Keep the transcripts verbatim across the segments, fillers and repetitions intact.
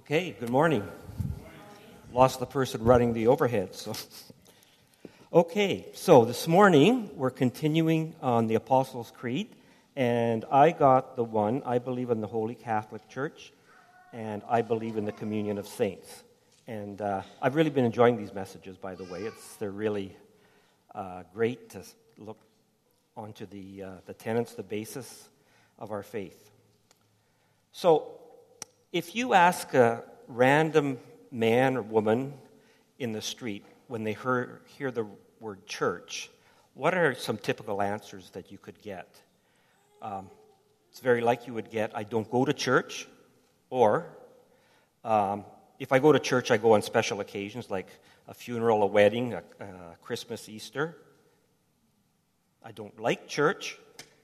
Okay, good morning. Lost the person running the overhead. So, okay, so this morning we're continuing on the Apostles' Creed, and I got the one, I believe in the Holy Catholic Church, and I believe in the communion of saints. And uh, I've really been enjoying these messages, by the way. It's They're really uh, great to look onto the, uh, the tenets, the basis of our faith. So, if you ask a random man or woman in the street when they hear, hear the word church, what are some typical answers that you could get? Um, it's very likely you would get, I don't go to church, or um, if I go to church, I go on special occasions like a funeral, a wedding, a, a Christmas, Easter. I don't like church.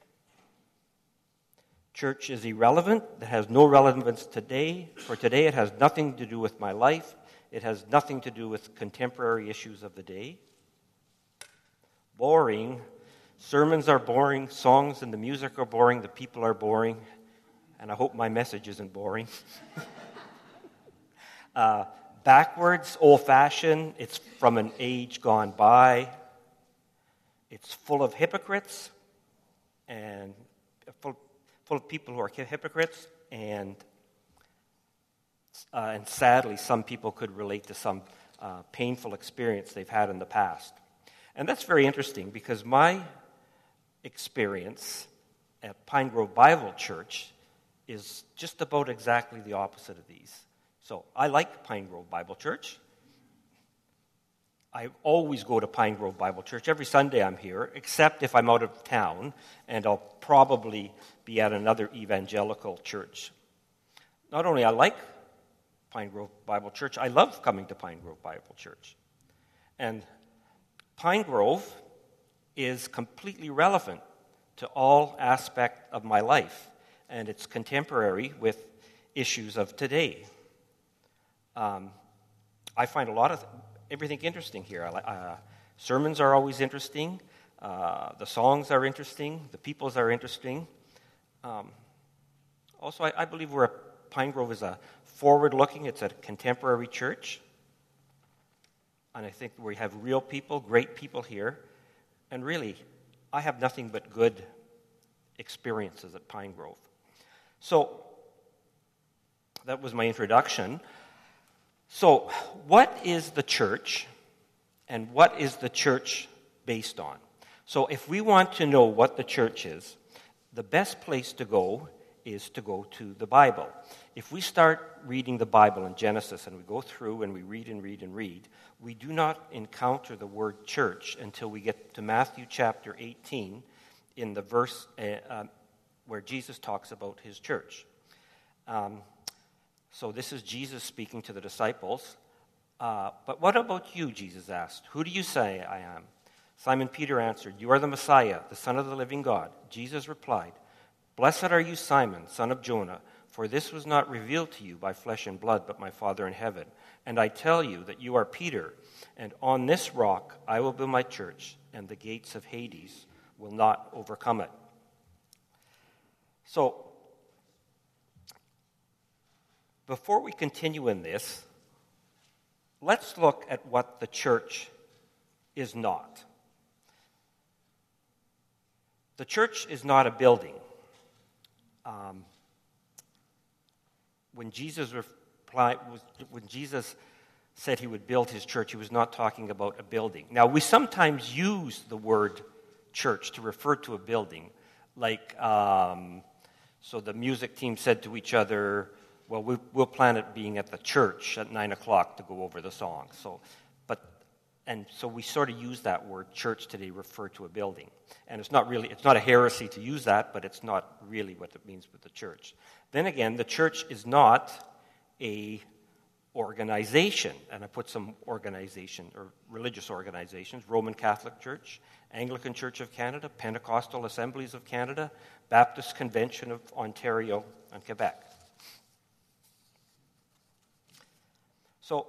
Church is irrelevant. It has no relevance today. For today, it has nothing to do with my life. It has nothing to do with contemporary issues of the day. Boring. Sermons are boring. Songs and the music are boring. The people are boring. And I hope my message isn't boring. uh, backwards, old-fashioned. It's from an age gone by. It's full of hypocrites and full full of people who are hypocrites, and uh, and sadly, some people could relate to some uh, painful experience they've had in the past. And that's very interesting because my experience at Pine Grove Bible Church is just about exactly the opposite of these. So I like Pine Grove Bible Church. I always go to Pine Grove Bible Church. Every Sunday I'm here, except if I'm out of town, and I'll probably be at another evangelical church. Not only I like Pine Grove Bible Church, I love coming to Pine Grove Bible Church. And Pine Grove is completely relevant to all aspects of my life, and it's contemporary with issues of today. Um, I find a lot of everything interesting here. Uh, sermons are always interesting. Uh, the songs are interesting. The peoples are interesting. Um, also, I, I believe we're a, Pine Grove is a forward-looking, it's a contemporary church. And I think we have real people, great people here. And really, I have nothing but good experiences at Pine Grove. So, that was my introduction. So, what is the church, and what is the church based on? So, if we want to know what the church is, the best place to go is to go to the Bible. If we start reading the Bible in Genesis, and we go through and we read and read and read, we do not encounter the word church until we get to Matthew chapter eighteen, in the verse uh, uh, where Jesus talks about his church. Um So this is Jesus speaking to the disciples. Uh, but what about you, Jesus asked. Who do you say I am? Simon Peter answered, You are the Messiah, the Son of the living God. Jesus replied, Blessed are you, Simon, son of Jonah, for this was not revealed to you by flesh and blood, but my Father in heaven. And I tell you that you are Peter, and on this rock I will build my church, and the gates of Hades will not overcome it. So, before we continue in this, let's look at what the church is not. The church is not a building. Um, when Jesus replied, when Jesus said he would build his church, he was not talking about a building. Now, we sometimes use the word church to refer to a building, like um, so the music team said to each other, well, we'll plan it being at the church at nine o'clock to go over the song. So, but, and so we sort of use that word church today, refer to a building. And it's not really, it's not a heresy to use that, but it's not really what it means with the church. Then again, the church is not a organization. And I put some organization, or religious organizations, Roman Catholic Church, Anglican Church of Canada, Pentecostal Assemblies of Canada, Baptist Convention of Ontario and Quebec. So,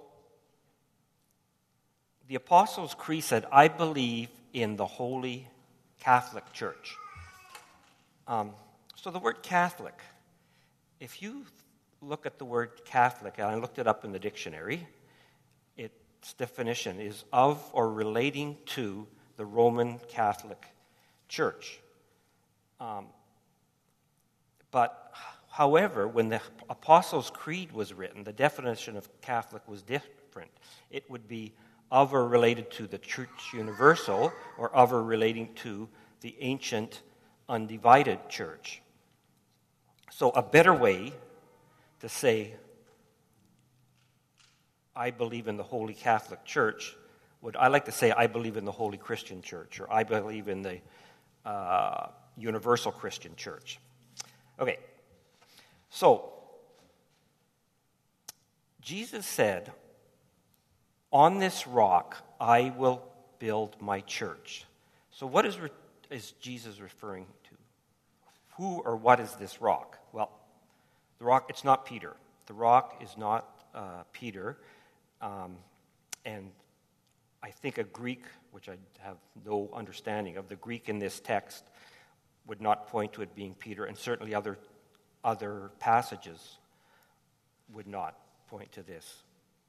the Apostles' Creed said, I believe in the Holy Catholic Church. Um, so the word Catholic, if you look at the word Catholic, and I looked it up in the dictionary, its definition is of or relating to the Roman Catholic Church. Um, but, however, when the Apostles' Creed was written, the definition of Catholic was different. It would be of or related to the Church Universal, or of or relating to the ancient undivided church. So a better way to say, I believe in the Holy Catholic Church, would I like to say I believe in the Holy Christian Church, or I believe in the uh, Universal Christian Church. Okay, so Jesus said, on this rock I will build my church. So what is, re- is Jesus referring to? Who or what is this rock? Well, the rock, it's not Peter. The rock is not uh, Peter. Um, and I think a Greek, which I have no understanding of, the Greek in this text would not point to it being Peter, and certainly other other passages would not point to this.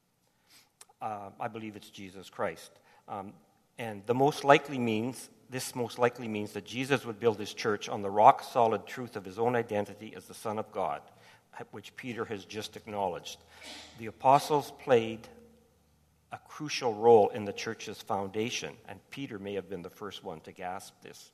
Uh, I believe it's Jesus Christ. Um, and the most likely means, this most likely means that Jesus would build his church on the rock-solid truth of his own identity as the Son of God, which Peter has just acknowledged. The apostles played a crucial role in the church's foundation, and Peter may have been the first one to grasp this.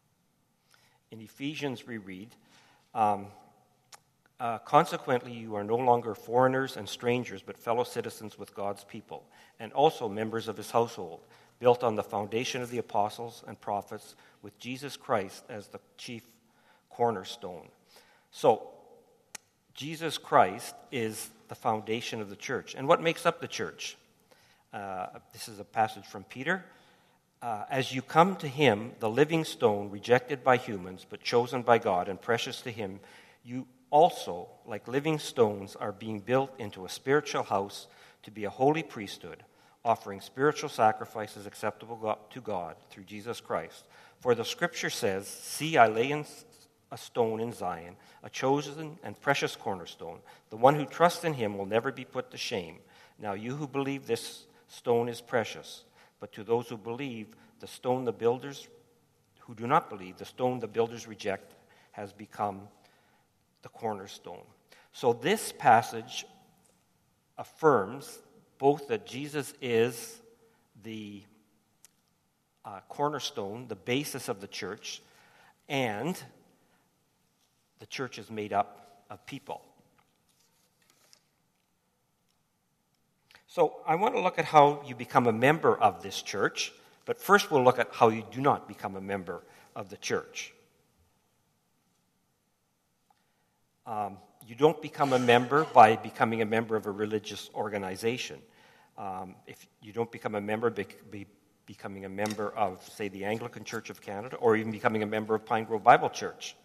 In Ephesians, we read, um, uh, consequently, you are no longer foreigners and strangers, but fellow citizens with God's people, and also members of his household, built on the foundation of the apostles and prophets, with Jesus Christ as the chief cornerstone. So, Jesus Christ is the foundation of the church. And what makes up the church? Uh, this is a passage from Peter. Uh, As you come to him, the living stone, rejected by humans, but chosen by God and precious to him, you also, like living stones, are being built into a spiritual house to be a holy priesthood, offering spiritual sacrifices acceptable to God through Jesus Christ. For the scripture says, see, I lay in a stone in Zion, a chosen and precious cornerstone. The one who trusts in him will never be put to shame. Now you who believe this stone is precious, but to those who believe, the stone the builders, who do not believe, the stone the builders reject has become the cornerstone. So this passage affirms both that Jesus is the uh, cornerstone, the basis of the church, and the church is made up of people. So I want to look at how you become a member of this church, but first we'll look at how you do not become a member of the church. Um, you don't become a member by becoming a member of a religious organization. Um, if you don't become a member by be, becoming a member of, say, the Anglican Church of Canada, or even becoming a member of Pine Grove Bible Church.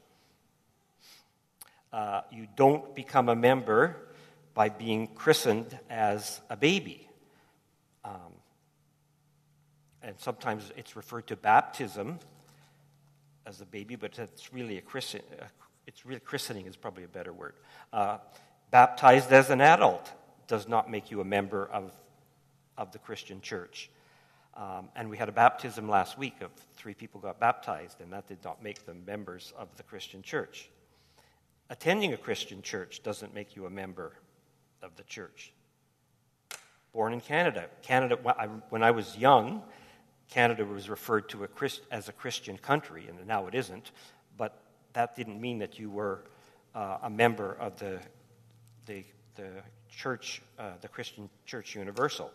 Uh, you don't become a member by being christened as a baby. Um, and sometimes it's referred to baptism as a baby, but it's really a christen. Uh, it's really christening is probably a better word. Uh, baptized as an adult does not make you a member of of the Christian church. Um, and we had a baptism last week of three people got baptized, and that did not make them members of the Christian church. Attending a Christian church doesn't make you a member of the church. Born in Canada. Canada, when I was young, Canada was referred to a Christ, as a Christian country, and now it isn't, but that didn't mean that you were uh, a member of the, the, the church, uh, the Christian Church Universal.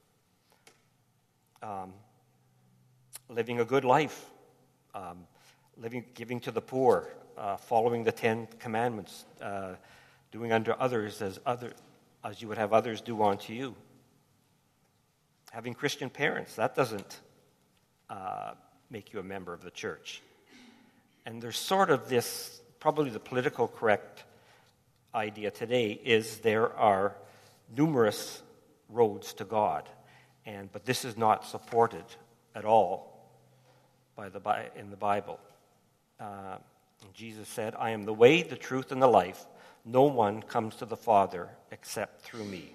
Um, living a good life, um, living, giving to the poor, uh, following the Ten Commandments, uh, doing unto others as other as you would have others do unto you. Having Christian parents, that doesn't uh, make you a member of the church. And there's sort of this, probably the political correct idea today is there are numerous roads to God. And, but this is not supported at all by the in the Bible. Uh, Jesus said, I am the way, the truth, and the life. no one comes to the Father except through me.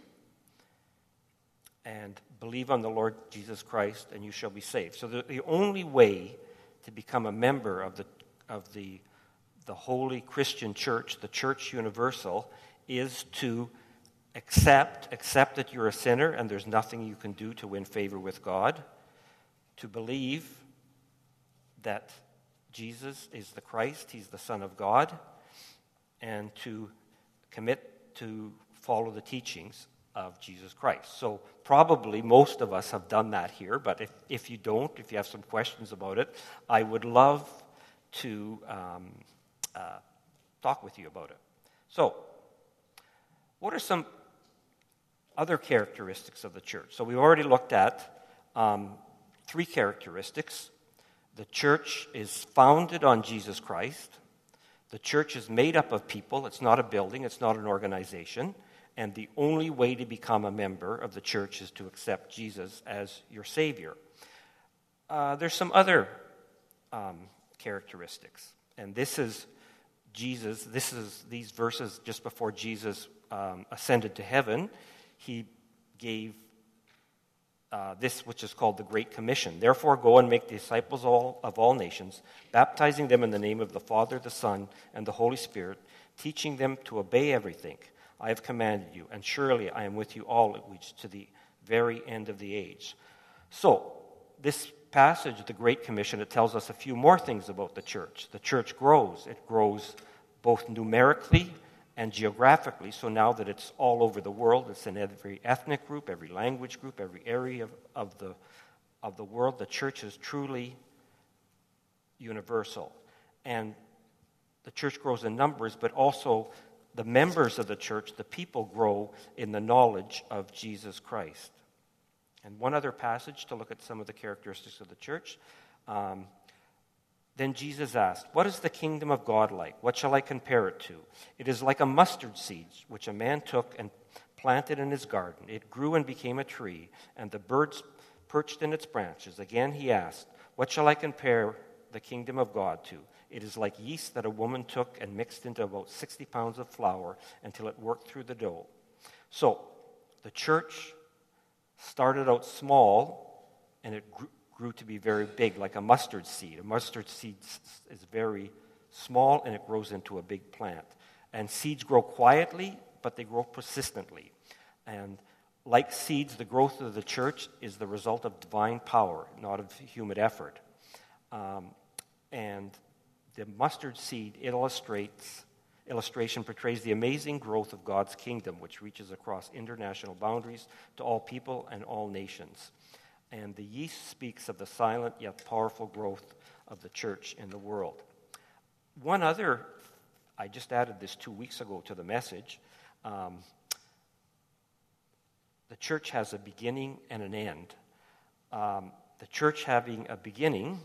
And believe on the Lord Jesus Christ, and you shall be saved. So the, the only way to become a member of the of the the holy Christian church, the church universal, is to accept, accept that you're a sinner and there's nothing you can do to win favor with God, to believe that Jesus is the Christ, he's the Son of God, and to commit to follow the teachings of Jesus Christ. So probably most of us have done that here, but if, if you don't, if you have some questions about it, I would love to um, uh, talk with you about it. So, what are some other characteristics of the church? So we've already looked at um, three characteristics. The church is founded on Jesus Christ. The church is made up of people. It's not a building. It's not an organization. And the only way to become a member of the church is to accept Jesus as your Savior. Uh, there's some other um, characteristics. And this is Jesus, this is these verses just before Jesus um, ascended to heaven. He gave uh, this which is called the Great Commission. Therefore, go and make disciples all, of all nations, baptizing them in the name of the Father, the Son, and the Holy Spirit, teaching them to obey everything I have commanded you, and surely I am with you always to the very end of the age. So, this passage, the Great Commission, it tells us a few more things about the church. The church grows. It grows both numerically and geographically. So now that it's all over the world, it's in every ethnic group, every language group, every area of, of the of the world. The church is truly universal. And the church grows in numbers, but also the members of the church, the people, grow in the knowledge of Jesus Christ. And one other passage to look at some of the characteristics of the church. Um, then Jesus asked, "What is the kingdom of God like? What shall I compare it to? It is like a mustard seed, which a man took and planted in his garden. It grew and became a tree, and the birds perched in its branches." Again he asked, "What shall I compare the kingdom of God to? It is like yeast that a woman took and mixed into about sixty pounds of flour until it worked through the dough." So, the church started out small, and it grew, grew to be very big, like a mustard seed. A mustard seed is very small, and it grows into a big plant. And seeds grow quietly, but they grow persistently. And like seeds, the growth of the church is the result of divine power, not of human effort. Um, and the mustard seed illustrates illustration portrays the amazing growth of God's kingdom, which reaches across international boundaries to all people and all nations. And the yeast speaks of the silent yet powerful growth of the church in the world. One other, I just added this two weeks ago to the message. Um, the church has a beginning and an end. Um, the church having a beginning,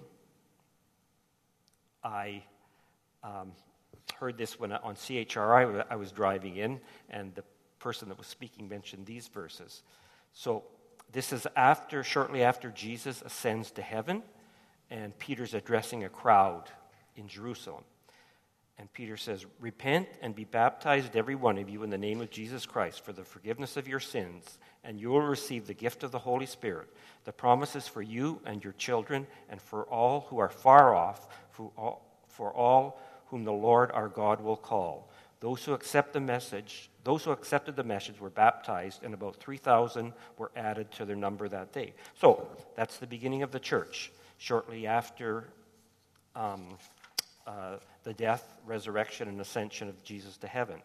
I um, heard this when I, on C H R I I was driving in, and the person that was speaking mentioned these verses. So this is after, shortly after Jesus ascends to heaven, and Peter's addressing a crowd in Jerusalem. And Peter says, "Repent and be baptized, every one of you, in the name of Jesus Christ for the forgiveness of your sins, and you will receive the gift of the Holy Spirit. The promise is for you and your children, and for all who are far off, for all, for all whom the Lord our God will call." Those who accept the message, those who accepted the message were baptized, and about three thousand were added to their number that day. So that's the beginning of the church, shortly after um, uh, the death, resurrection, and ascension of Jesus to heaven.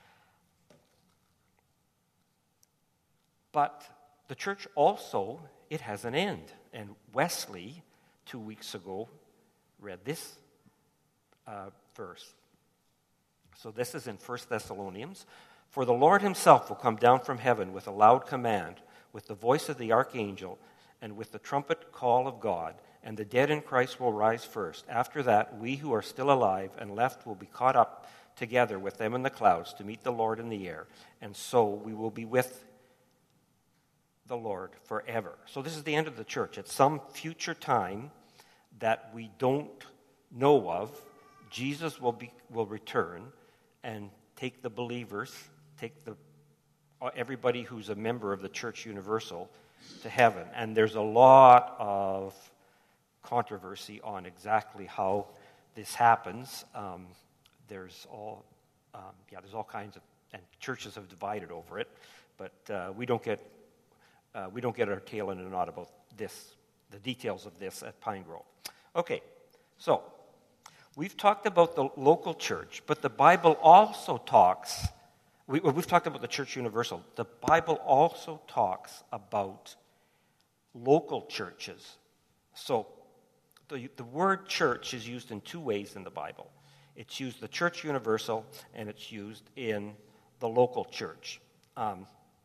But the church also, it has an end. And Wesley, two weeks ago, read this uh, verse. So this is in First Thessalonians. "For the Lord himself will come down from heaven with a loud command, with the voice of the archangel, and with the trumpet call of God, and the dead in Christ will rise first. After that, we who are still alive and left will be caught up together with them in the clouds to meet the Lord in the air, and so we will be with the Lord forever." So this is the end of the church. At some future time that we don't know of, Jesus will be will return and take the believers, take the everybody who's a member of the Church Universal to heaven. And there's a lot of controversy on exactly how this happens. Um, there's all, um, yeah, there's all kinds of, and churches have divided over it. But uh, we don't get, uh, we don't get our tail in a knot about this, the details of this at Pine Grove. Okay, so we've talked about the local church, but the Bible also talks. We, we've talked about the Church Universal. The Bible also talks about local churches. So the, the word church is used in two ways in the Bible. It's used the Church Universal, and it's used in the local church. Um,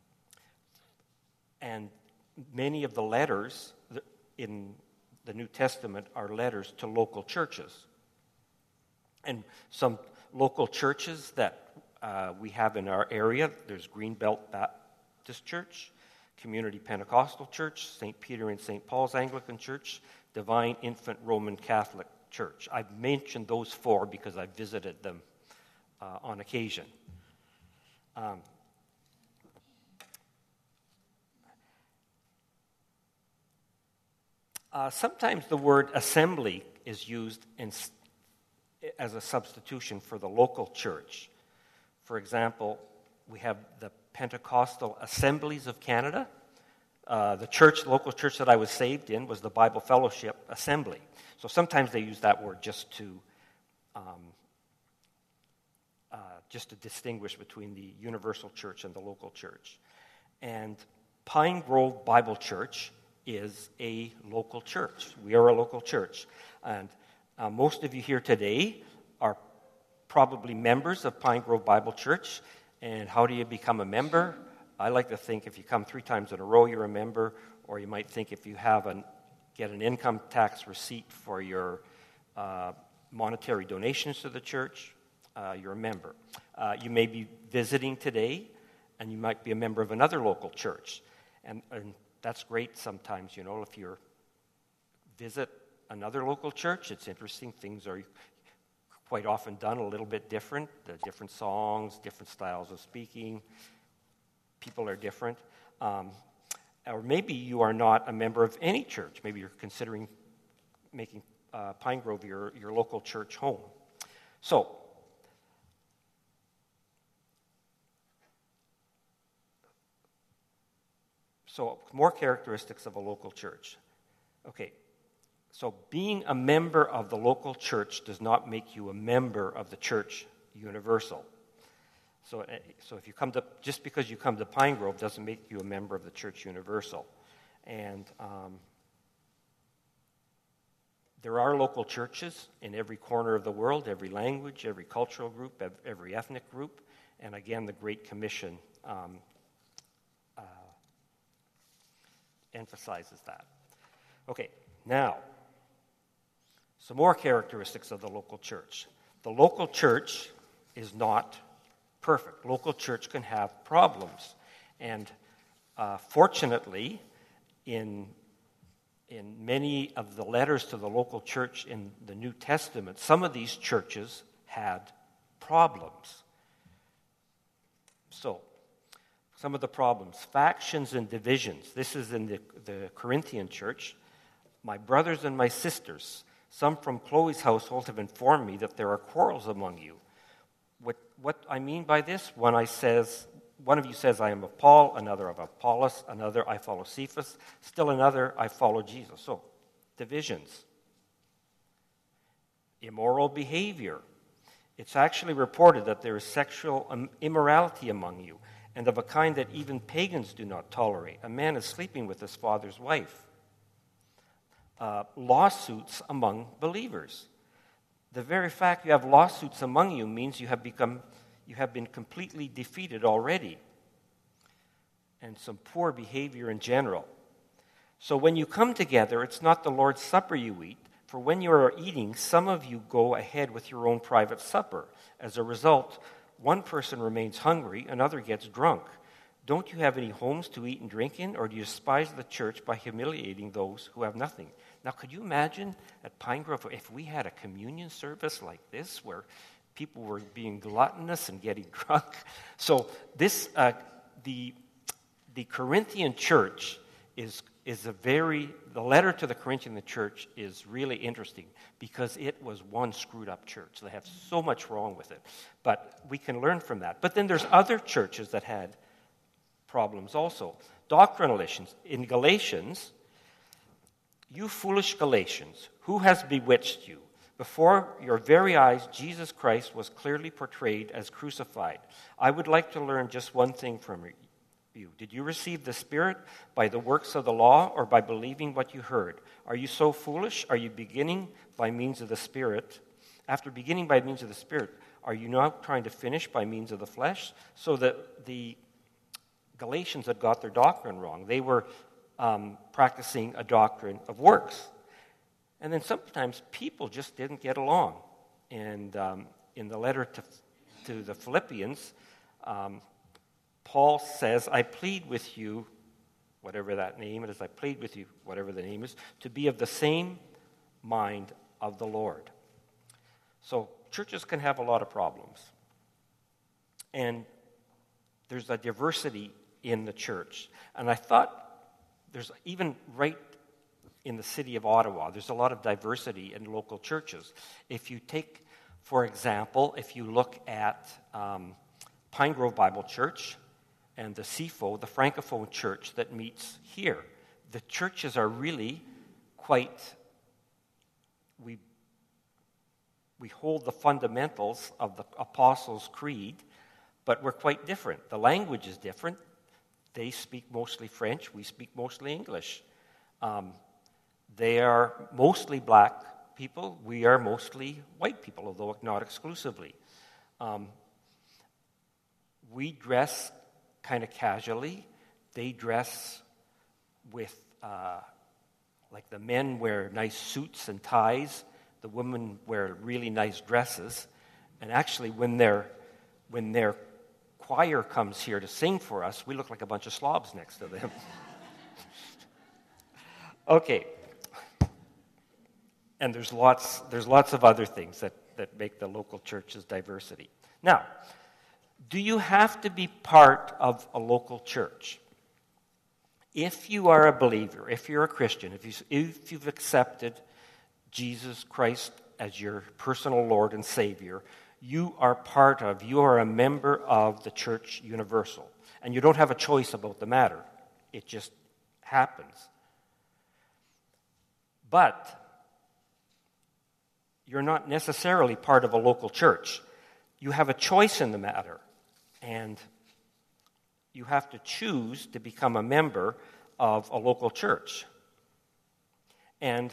and many of the letters in the New Testament are letters to local churches. And some local churches that Uh, we have in our area, there's Greenbelt Baptist Church, Community Pentecostal Church, Saint Peter and Saint Paul's Anglican Church, Divine Infant Roman Catholic Church. I've mentioned those four because I've visited them uh, on occasion. Um, uh, sometimes the word assembly is used in, as a substitution for the local church. For example, we have the Pentecostal Assemblies of Canada. Uh, the church, local church that I was saved in was the Bible Fellowship Assembly. So sometimes they use that word just to um, uh, just to distinguish between the universal church and the local church. And Pine Grove Bible Church is a local church. We are a local church. And uh, most of you here today are probably members of Pine Grove Bible Church. And how do you become a member? I like to think if you come three times in a row, you're a member. Or you might think if you have an, get an income tax receipt for your uh, monetary donations to the church, uh, you're a member. Uh, you may be visiting today, and you might be a member of another local church. And, and that's great sometimes, you know, if you visit another local church, it's interesting. Things are quite often done a little bit different. The different songs, different styles of speaking. People are different. Um, or maybe you are not a member of any church. Maybe you're considering making uh, Pine Grove your, your local church home. So, so more characteristics of a local church. Okay. So being a member of the local church does not make you a member of the Church Universal. So, so if you come to, just because you come to Pine Grove doesn't make you a member of the Church Universal. And um, there are local churches in every corner of the world, every language, every cultural group, every ethnic group. And again, the Great Commission um, uh, emphasizes that. Okay, now, some more characteristics of the local church. The local church is not perfect. Local church can have problems. And uh, fortunately, in, in many of the letters to the local church in the New Testament, some of these churches had problems. So, some of the problems. Factions and divisions. This is in the, the Corinthian church. My brothers and my sisters, some from Chloe's household have informed me that there are quarrels among you. What, what I mean by this, when I says, one of you says, I am of Paul, another of Apollos, another, I follow Cephas, still another, I follow Jesus. So, divisions. Immoral behavior. It's actually reported that there is sexual immorality among you, and of a kind that even pagans do not tolerate. A man is sleeping with his father's wife. Uh, lawsuits among believers. The very fact you have lawsuits among you means you have become, you have been completely defeated already. And some poor behavior in general. So when you come together, it's not the Lord's Supper you eat, for when you are eating, some of you go ahead with your own private supper. As a result, one person remains hungry, another gets drunk. Don't you have any homes to eat and drink in, or do you despise the church by humiliating those who have nothing? Now, could you imagine at Pine Grove if we had a communion service like this, where people were being gluttonous and getting drunk. So this, uh, the the Corinthian church is is a very, the letter to the Corinthian church is really interesting because it was one screwed up church. They have so much wrong with it. But we can learn from that. But then there's other churches that had problems also. Doctrinal issues. In Galatians, you foolish Galatians, who has bewitched you? Before your very eyes, Jesus Christ was clearly portrayed as crucified. I would like to learn just one thing from you. Did you receive the Spirit by the works of the law or by believing what you heard? Are you so foolish? Are you beginning by means of the Spirit? After beginning by means of the Spirit, are you now trying to finish by means of the flesh? So that the Galatians had got their doctrine wrong. They were um, practicing a doctrine of works. And then sometimes people just didn't get along. And um, in the letter to, to the Philippians, um, Paul says, I plead with you, whatever that name is, I plead with you, whatever the name is, to be of the same mind of the Lord. So churches can have a lot of problems. And there's a diversity in the church. And I thought there's even right in the city of Ottawa, there's a lot of diversity in local churches. If you take, for example, if you look at um, Pine Grove Bible Church, and the C F O, the Francophone church that meets here. The churches are really quite, we, we hold the fundamentals of the Apostles' Creed, but we're quite different. The language is different. They speak mostly French. We speak mostly English. Um, they are mostly black people. We are mostly white people, although not exclusively. Um, we dress kind of casually. They dress with, uh, like the men wear nice suits and ties. The women wear really nice dresses. And actually, when their when their choir comes here to sing for us, we look like a bunch of slobs next to them. Okay. And there's lots there's lots of other things that, that make the local church's diversity. Now, do you have to be part of a local church? If you are a believer, if you're a Christian, if, you, if you've accepted Jesus Christ as your personal Lord and Savior, you are part of, you are a member of the Church Universal. And you don't have a choice about the matter. It just happens. But you're not necessarily part of a local church. You have a choice in the matter. And you have to choose to become a member of a local church. And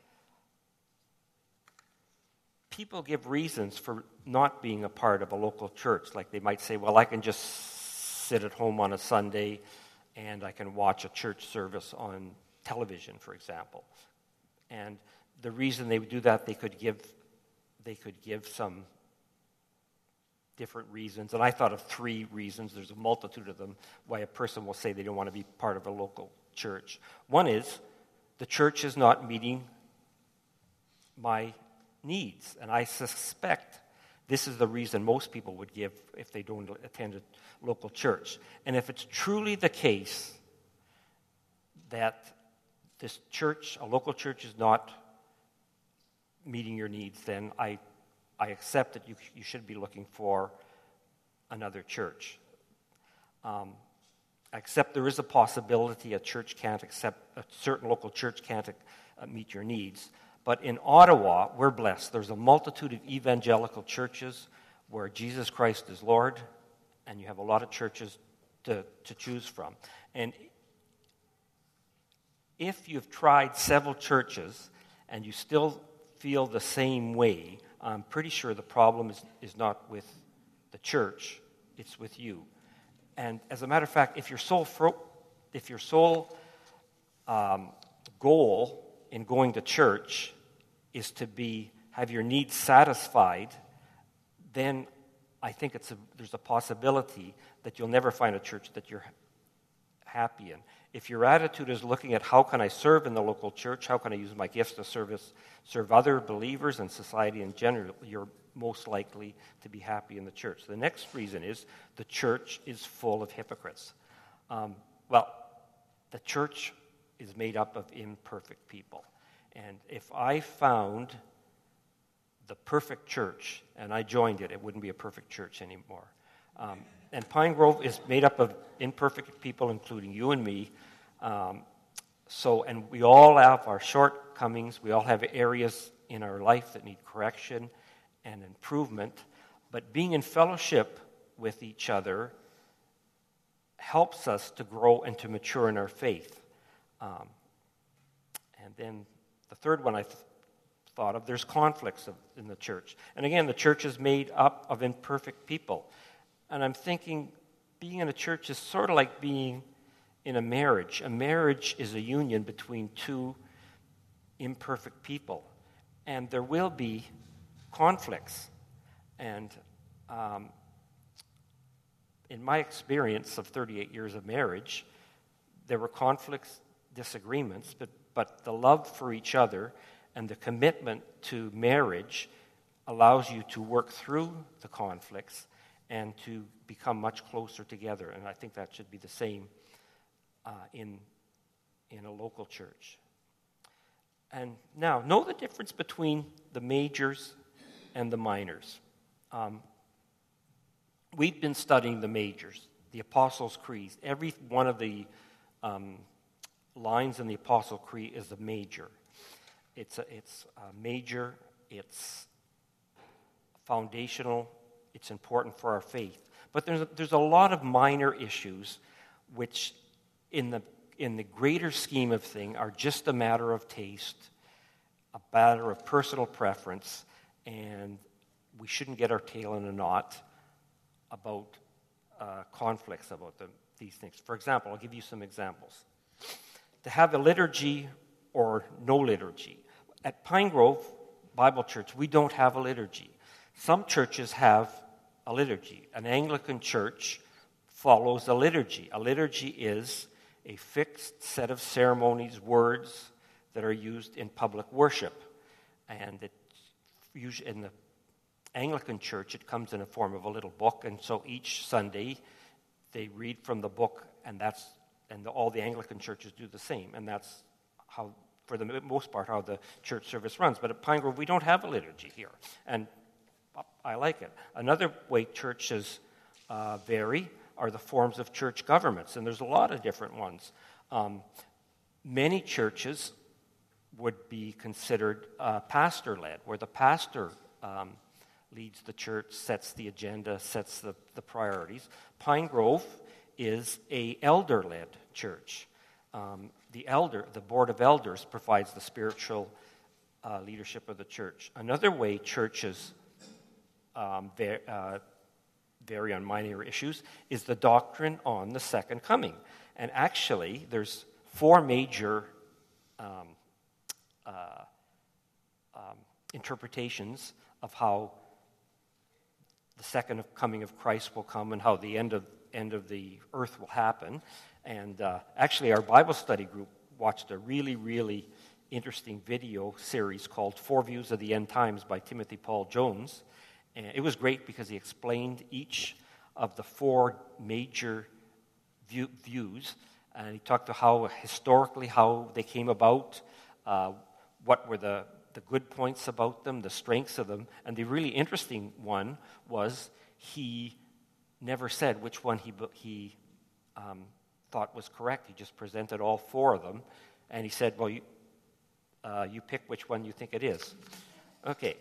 people give reasons for not being a part of a local church. Like they might say, well, I can just sit at home on a Sunday and I can watch a church service on television, for example. And the reason they would do that, they could give, they could give some different reasons, and I thought of three reasons. There's a multitude of them why a person will say they don't want to be part of a local church. One is the church is not meeting my needs, and I suspect this is the reason most people would give if they don't attend a local church. And if it's truly the case that this church, a local church, is not meeting your needs, then I I accept that you, you should be looking for another church. Um, I accept there is a possibility a church can't accept, a certain local church can't uh, meet your needs. But in Ottawa, we're blessed. There's a multitude of evangelical churches where Jesus Christ is Lord, and you have a lot of churches to, to choose from. And if you've tried several churches and you still feel the same way, I'm pretty sure the problem is, is not with the church, it's with you. And as a matter of fact, if your sole, fro- if your sole um, goal in going to church is to be have your needs satisfied, then I think it's a, there's a possibility that you'll never find a church that you're happy in. if your attitude is looking at how can I serve in the local church, how can I use my gifts to service, serve other believers and society in general, you're most likely to be happy in the church. The next reason is the church is full of hypocrites. Um, well, the church is made up of imperfect people. And if I found the perfect church and I joined it, it wouldn't be a perfect church anymore. Um, and Pine Grove is made up of imperfect people, including you and me. Um, so, and we all have our shortcomings. We all have areas in our life that need correction and improvement. But being in fellowship with each other helps us to grow and to mature in our faith. Um, and then the third one I th- thought of, there's conflicts of, in the church. And again, the church is made up of imperfect people. And I'm thinking being in a church is sort of like being in a marriage. A marriage is a union between two imperfect people. And there will be conflicts. And um, in my experience of thirty-eight years of marriage, there were conflicts, disagreements, but, but the love for each other and the commitment to marriage allows you to work through the conflicts and to become much closer together. And I think that should be the same uh, in, in a local church. And now, know the difference between the majors and the minors. Um, we've been studying the majors, the Apostles' Creed. Every one of the um, lines in the Apostle Creed is a major. It's a, it's a major, it's foundational, it's important for our faith. But there's a, there's a lot of minor issues which in the in the greater scheme of things are just a matter of taste, a matter of personal preference, and we shouldn't get our tail in a knot about uh, conflicts about the, these things. For example, I'll give you some examples. To have a liturgy or no liturgy. At Pine Grove Bible Church, we don't have a liturgy. Some churches have a liturgy. An Anglican church follows a liturgy. A liturgy is a fixed set of ceremonies, words that are used in public worship. And it, usually in the Anglican church, it comes in the form of a little book, and so each Sunday they read from the book, and that's and the, all the Anglican churches do the same, and that's how, for the most part, how the church service runs. But at Pine Grove, we don't have a liturgy here, and I like it. Another way churches uh, vary are the forms of church governments, and there's a lot of different ones. Um, many churches would be considered uh, pastor-led, where the pastor um, leads the church, sets the agenda, sets the, the priorities. Pine Grove is a elder-led church. Um, the elder, the board of elders, provides the spiritual uh, leadership of the church. Another way churches um, va- uh, vary on minor issues is the doctrine on the second coming. And actually, there's four major um, uh, um, interpretations of how the second coming of Christ will come and how the end of end of the earth will happen. And uh, actually, our Bible study group watched a really, really interesting video series called Four Views of the End Times by Timothy Paul Jones. And it was great because he explained each of the four major view, views, and he talked to how historically how they came about, uh, what were the the good points about them, the strengths of them. And the really interesting one was he never said which one he he um, thought was correct. He just presented all four of them, and he said, well, you, uh, you pick which one you think it is. Okay.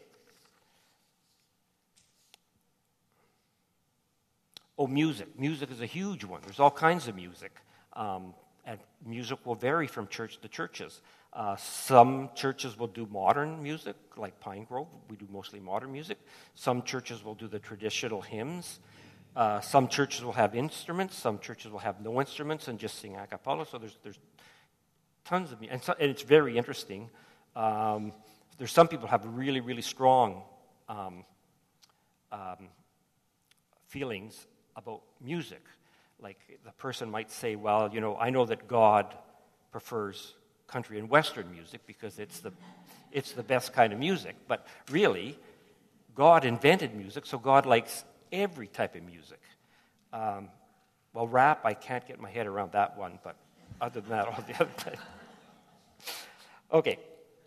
Oh, music. Music is a huge one. There's all kinds of music. Um, and music will vary from church to churches. Uh, some churches will do modern music, like Pine Grove. We do mostly modern music. Some churches will do the traditional hymns. Uh, some churches will have instruments. Some churches will have no instruments and just sing a cappella. So there's there's tons of music. And, so, and it's very interesting. Um, there's some people who have really, really strong um, um, feelings about music. like the person might say, well, you know, I know that God prefers country and Western music because it's the it's the best kind of music. But really, God invented music, so God likes every type of music. Um, well, rap, I can't get my head around that one, but other than that, all the other types. Okay.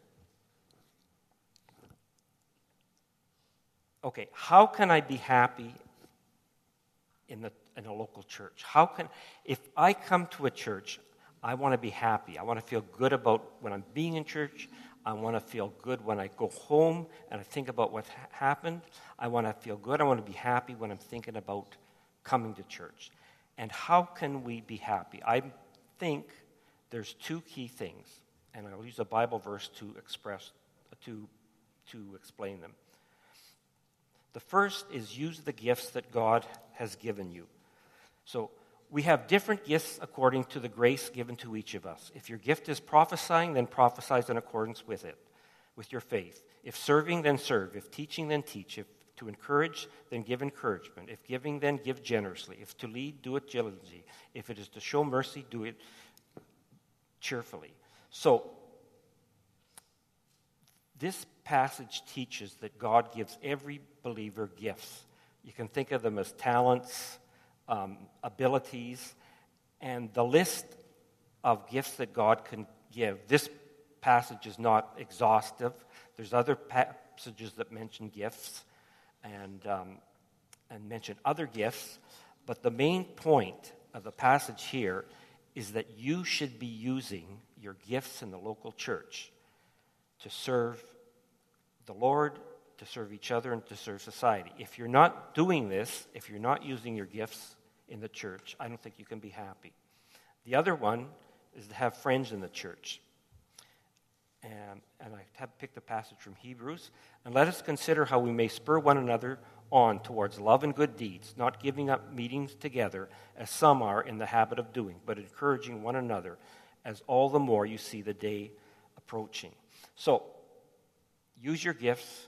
Okay, how can I be happy in the in a local church? How can, if I come to a church, I want to be happy. I want to feel good about when I'm being in church. I want to feel good when I go home and I think about what ha- happened. I want to feel good. I want to be happy when I'm thinking about coming to church. And how can we be happy? I think there's two key things, and I'll use a Bible verse to express, to, to explain them. The first is use the gifts that God has given you. So we have different gifts according to the grace given to each of us. If your gift is prophesying, then prophesy in accordance with it, with your faith. If serving, then serve. If teaching, then teach. If to encourage, then give encouragement. If giving, then give generously. If to lead, do it diligently. If it is to show mercy, do it cheerfully. So this passage teaches that God gives every believer gifts. You can think of them as talents, um, abilities, and the list of gifts that God can give. This passage is not exhaustive. There's other passages that mention gifts and um, and mention other gifts, but the main point of the passage here is that you should be using your gifts in the local church to serve the Lord, to serve each other, and to serve society. If you're not doing this, if you're not using your gifts in the church, I don't think you can be happy. The other one is to have friends in the church. And, and I have picked a passage from Hebrews. And let us consider how we may spur one another on towards love and good deeds, not giving up meetings together, as some are in the habit of doing, but encouraging one another, as all the more you see the day approaching. So, use your gifts,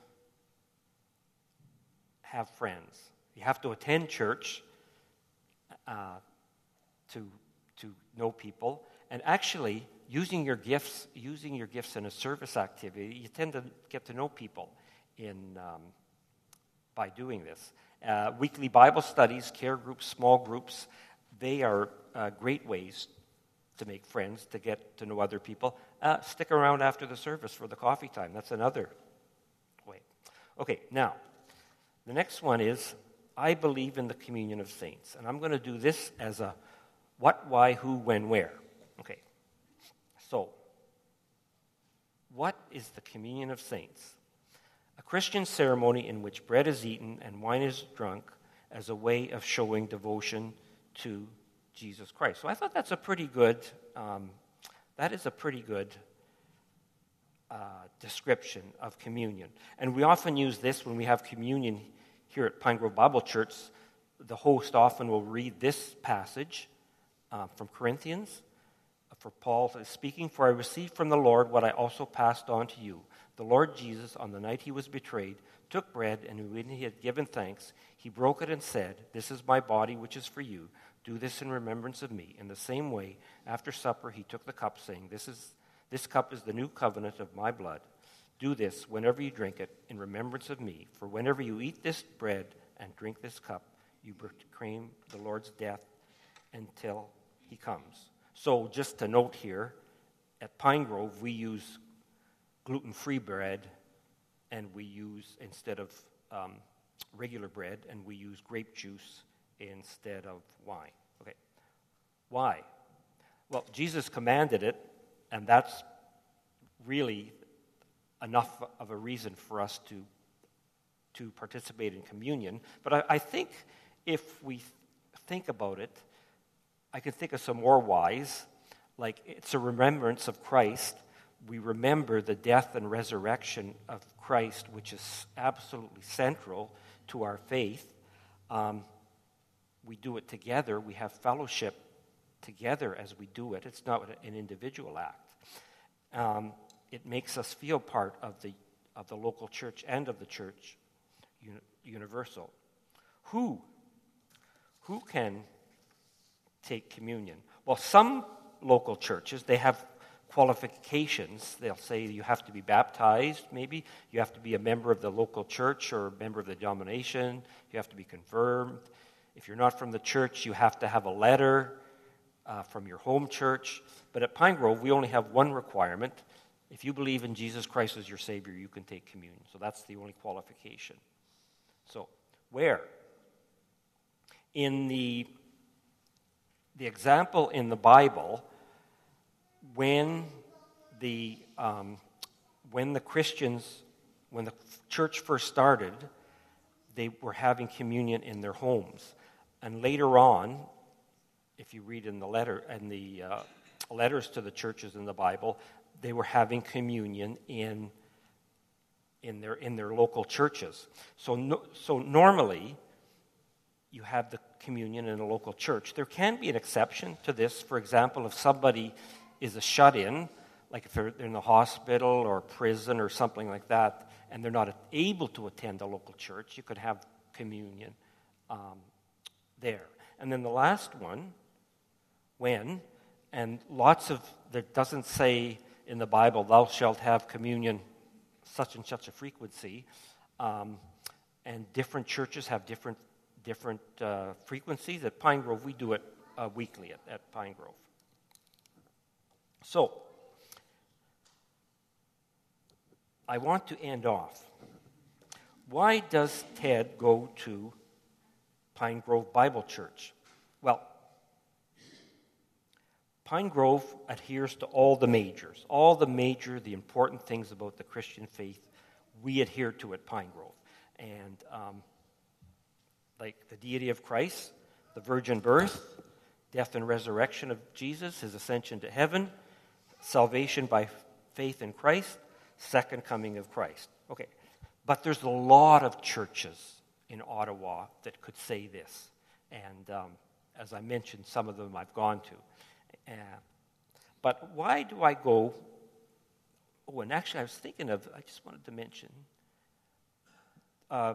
have friends. You have to attend church uh, to to know people, and actually using your gifts, using your gifts in a service activity, you tend to get to know people in um, by doing this. Uh, weekly Bible studies, care groups, small groups, they are uh, great ways to make friends, to get to know other people. Uh, stick around after the service for the coffee time. That's another way. Okay, now, the next one is, I believe in the communion of saints. And I'm going to do this as a what, why, who, when, where. Okay, so, what is the communion of saints? A Christian ceremony in which bread is eaten and wine is drunk as a way of showing devotion to Jesus Christ. So I thought that's a pretty good, um, that is a pretty good uh, description of communion. And we often use this when we have communion here at Pine Grove Bible Church. The host often will read this passage uh, from Corinthians. For Paul is speaking, for I received from the Lord what I also passed on to you. The Lord Jesus, on the night he was betrayed, took bread, and when he had given thanks, he broke it and said, this is my body, which is for you. Do this in remembrance of me. In the same way, after supper, he took the cup, saying, This is this cup is the new covenant of my blood. Do this whenever you drink it in remembrance of me. For whenever you eat this bread and drink this cup, you proclaim the Lord's death until he comes. So just to note here, at Pine Grove, we use gluten-free bread, and we use, instead of um, regular bread, and we use grape juice instead of wine. Okay, why? Well, Jesus commanded it, and that's really enough of a reason for us to to participate in communion. But I, I think if we th- think about it, I can think of some more whys. Like, it's a remembrance of Christ. We remember the death and resurrection of Christ, which is absolutely central to our faith. Um, we do it together. We have fellowship together as we do it. It's not an individual act. Um, it makes us feel part of the of the local church and of the church uni- universal. Who? Who can take communion. Well, some local churches, they have qualifications. They'll say you have to be baptized, maybe. You have to be a member of the local church or a member of the denomination. You have to be confirmed. If you're not from the church, you have to have a letter uh, from your home church. But at Pine Grove, we only have one requirement. If you believe in Jesus Christ as your Savior, you can take communion. So that's the only qualification. So, where? In the, the example in the Bible, when the um, when the Christians, when the church first started, they were having communion in their homes, and later on, if you read in the letter and the uh, letters to the churches in the Bible, they were having communion in in their in their local churches. So no, so normally, you have the communion in a local church. There can be an exception to this. For example, if somebody is a shut-in, like if they're in the hospital or prison or something like that, and they're not able to attend a local church, you could have communion um, there. And then the last one, when, and lots of, there doesn't say in the Bible, thou shalt have communion such and such a frequency, um, and different churches have different different uh, frequencies. At Pine Grove, we do it uh, weekly at, at Pine Grove. So, I want to end off. Why does Ted go to Pine Grove Bible Church? Well, Pine Grove adheres to all the majors. All the major, the important things about the Christian faith, we adhere to at Pine Grove. And um, like the deity of Christ, the virgin birth, death and resurrection of Jesus, his ascension to heaven, salvation by faith in Christ, second coming of Christ. Okay, but there's a lot of churches in Ottawa that could say this. And um, as I mentioned, some of them I've gone to. Uh, but why do I go? Oh, and actually I was thinking of, I just wanted to mention, uh,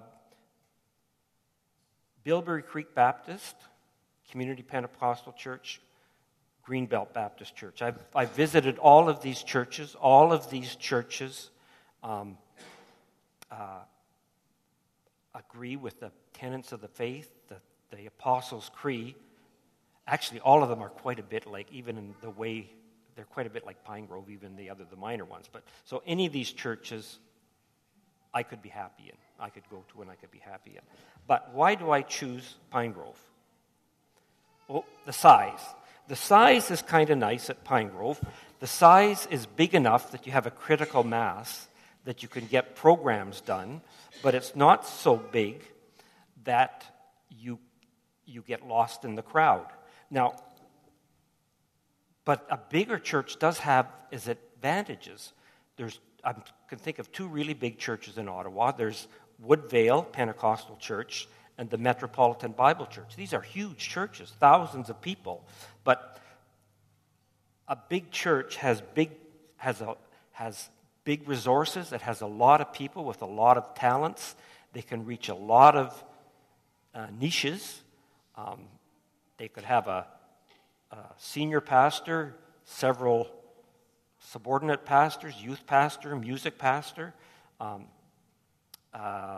Bilberry Creek Baptist, Community Pentecostal Church, Greenbelt Baptist Church. I've, I've visited all of these churches. All of these churches um, uh, agree with the tenets of the faith, the, the Apostles' Creed. Actually, all of them are quite a bit like, even in the way, they're quite a bit like Pine Grove, even the other, the minor ones. But so any of these churches, I could be happy in. I could go to and I could be happy in. But why do I choose Pine Grove? Well, the size. The size is kind of nice at Pine Grove. The size is big enough that you have a critical mass, that you can get programs done, but it's not so big that you you get lost in the crowd. Now, but a bigger church does have its advantages. There's I can think of two really big churches in Ottawa. There's Woodvale Pentecostal Church and the Metropolitan Bible Church. These are huge churches, thousands of people. But a big church has big has a has big resources. It has a lot of people with a lot of talents. They can reach a lot of uh, niches. Um, they could have a, a senior pastor, several subordinate pastors, youth pastor, music pastor. Um, uh,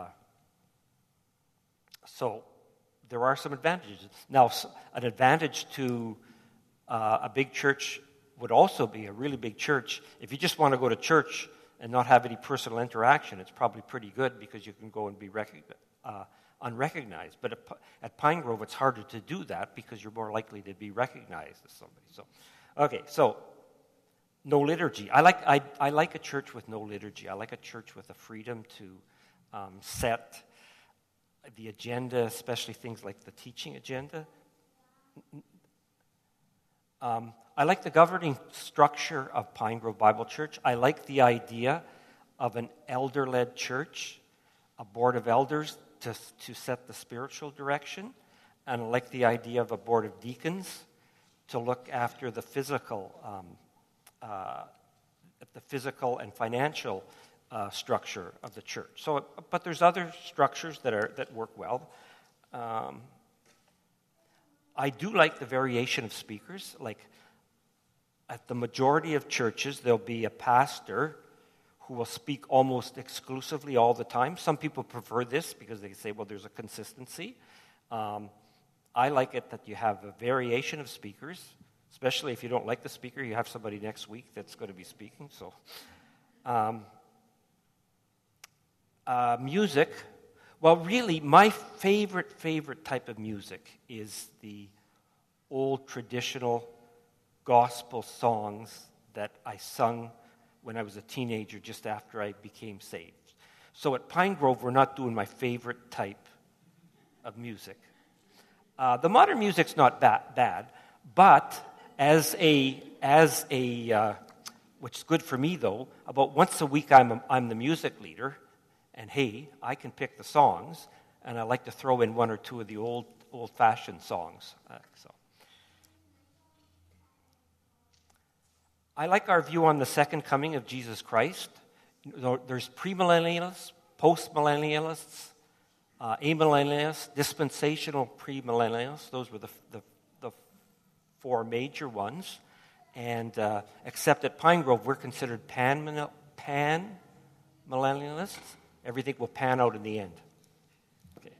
so there are some advantages. Now, an advantage to uh, a big church would also be a really big church. If you just want to go to church and not have any personal interaction, it's probably pretty good because you can go and be recog- uh, unrecognized. But at, at Pine Grove, it's harder to do that because you're more likely to be recognized as somebody. So, okay, so no liturgy. I like I, I like a church with no liturgy. I like a church with the freedom to um, set the agenda, especially things like the teaching agenda. Um, I like the governing structure of Pine Grove Bible Church. I like the idea of an elder-led church, a board of elders to, to set the spiritual direction. And I like the idea of a board of deacons to look after the physical, um, uh, the physical and financial uh, structure of the church. So, but there's other structures that are that work well. Um, I do like the variation of speakers. Like at the majority of churches, there'll be a pastor who will speak almost exclusively all the time. Some people prefer this because they say, well, there's a consistency. Um, I like it that you have a variation of speakers, especially if you don't like the speaker, you have somebody next week that's going to be speaking. So, um, uh, music, well, really, my favorite, favorite type of music is the old traditional gospel songs that I sung when I was a teenager just after I became saved. So at Pine Grove, we're not doing my favorite type of music. Uh, the modern music's not that bad, but as a, as a uh, which is good for me though, about once a week I'm, a, I'm the music leader, and hey, I can pick the songs, and I like to throw in one or two of the old, old-fashioned songs. Uh, so. I like our view on the second coming of Jesus Christ. There's premillennialists, postmillennialists, uh, amillennialists, dispensational premillennialists. Those were the, the, the four major ones. And uh, except at Pine Grove, we're considered pan, pan millennialists. Everything will pan out in the end. Okay.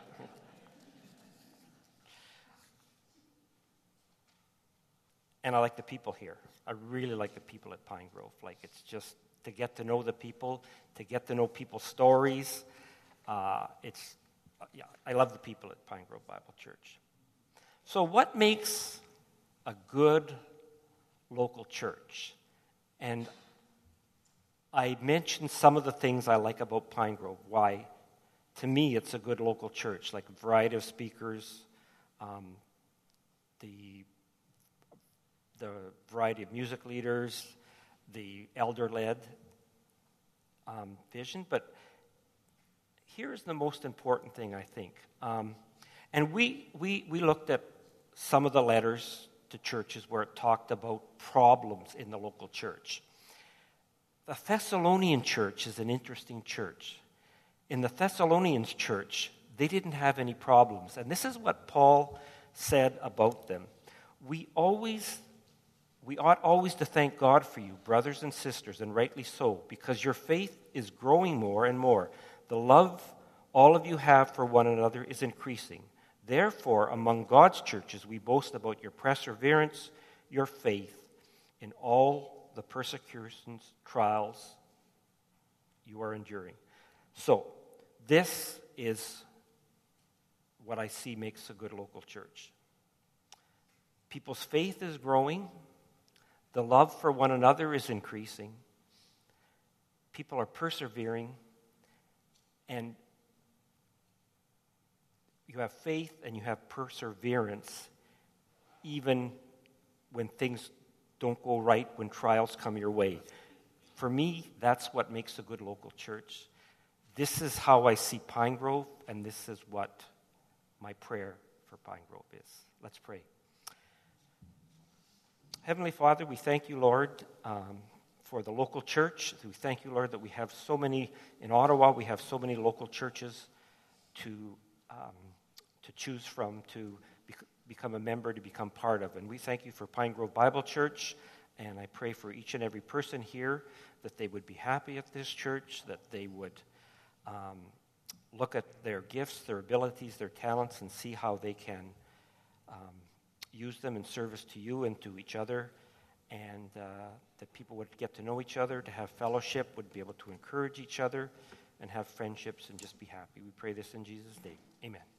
And I like the people here. I really like the people at Pine Grove. Like, it's just to get to know the people, to get to know people's stories. Uh, it's, uh, yeah, I love the people at Pine Grove Bible Church. So what makes a good local church? And I mentioned some of the things I like about Pine Grove. Why, to me, it's a good local church, like a variety of speakers, um, the the variety of music leaders, the elder-led um, vision. But here's the most important thing, I think. Um, and we, we, we looked at some of the letters to churches where it talked about problems in the local church. The Thessalonian church is an interesting church. In the Thessalonian church, they didn't have any problems. And this is what Paul said about them. We always... We ought always to thank God for you, brothers and sisters, and rightly so, because your faith is growing more and more. The love all of you have for one another is increasing. Therefore, among God's churches, we boast about your perseverance, your faith in all the persecutions, trials you are enduring. So, this is what I see makes a good local church. People's faith is growing. The love for one another is increasing. People are persevering. And you have faith and you have perseverance even when things don't go right, when trials come your way. For me, that's what makes a good local church. This is how I see Pine Grove, and this is what my prayer for Pine Grove is. Let's pray. Heavenly Father, we thank you, Lord, um, for the local church. We thank you, Lord, that we have so many, in Ottawa, we have so many local churches to um, to choose from, to bec- become a member, to become part of. And we thank you for Pine Grove Bible Church, and I pray for each and every person here that they would be happy at this church, that they would um, look at their gifts, their abilities, their talents, and see how they can um, use them in service to you and to each other, and uh, that people would get to know each other, to have fellowship, would be able to encourage each other, and have friendships and just be happy. We pray this in Jesus' name. Amen.